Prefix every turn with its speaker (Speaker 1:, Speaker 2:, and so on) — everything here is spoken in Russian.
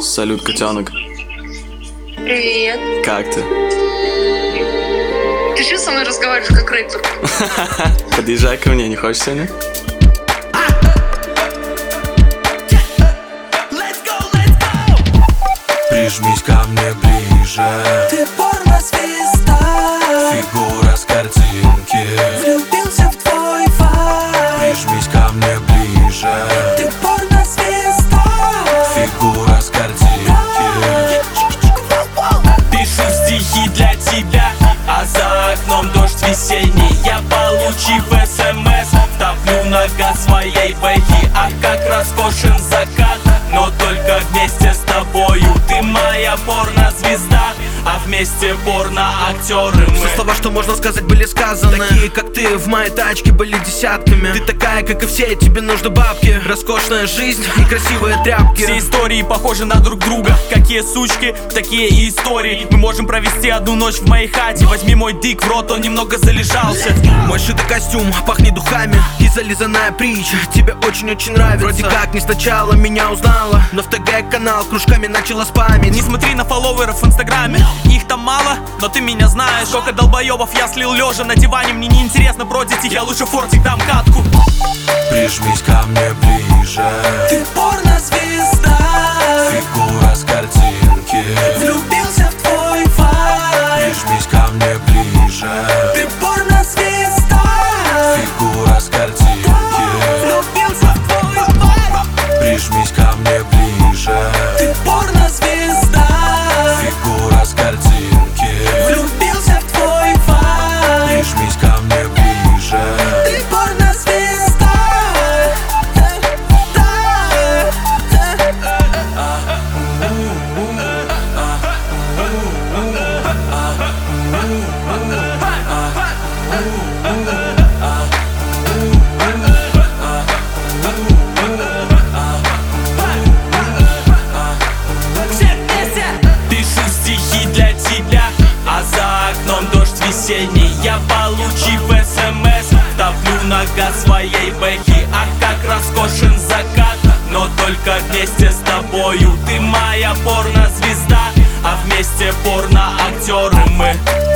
Speaker 1: Алло.
Speaker 2: Салют, котенок.
Speaker 1: Привет.
Speaker 2: Как ты?
Speaker 1: Ты что со мной разговариваешь как рэпер?
Speaker 2: Подъезжай ко мне, не хочешь сегодня?
Speaker 3: Прижмись ко мне ближе.
Speaker 4: Ты порно-звезда,
Speaker 3: Фигура с картинки.
Speaker 4: влюбился в твой вайб.
Speaker 3: Прижмись ко мне ближе.
Speaker 4: Ты порно-звезда,
Speaker 3: Фигура с картинки.
Speaker 5: Пишу стихи для тебя, а за окном дождь весенний. Я, получив СМС, топлю на газ своей бэхи. А как роскошен закат, но только вместе с тобою. Ты моя порно-звезда, а вместе порно-актеры мы.
Speaker 6: Все слова, что можно сказать, были сказаны. Такие, как ты, в моей тачке были десятками. Ты такая, как и все, тебе нужны бабки. Роскошная жизнь и красивые тряпки.
Speaker 5: Все истории похожи на друг друга. Какие сучки, такие и истории. Мы можем провести одну ночь в моей хате. Возьми мой дик в рот, он немного залежался.
Speaker 6: Мой шитый костюм пахнет духами и зализанная притча тебе очень-очень нравится. Вроде как не сначала меня узнала, но в ТГ канал кружками начала спамить.
Speaker 5: Не смотри на фолловеров в инстаграме. Их там мало, но ты меня знаешь. Сколько долбоебов я слил лежа на диване. Мне неинтересно бродить их, я лучше фортик дам катку.
Speaker 3: Прижмись ко мне ближе.
Speaker 4: ты порно-звезда,
Speaker 3: Фигура с картинки.
Speaker 4: влюбился в твой вайб.
Speaker 3: Прижмись ко мне ближе.
Speaker 4: Ты порно-звезда,
Speaker 3: Фигура с картинки.
Speaker 4: влюбился в твой вайб.
Speaker 3: Прижмись ко мне ближе.
Speaker 4: Ты порно-звезда,
Speaker 3: Фигура с картинки.
Speaker 4: влюбился в твой вайб.
Speaker 3: Прижмись ко мне ближе.
Speaker 4: Ты порно-звезда,
Speaker 5: Пишу стихи для тебя, а за окном дождь весенний. Я, получив СМС, топлю на газ своей бэхи. А как роскошен закат, но только вместе с тобою. Ты моя порно-звезда, а вместе порно-актеры мы.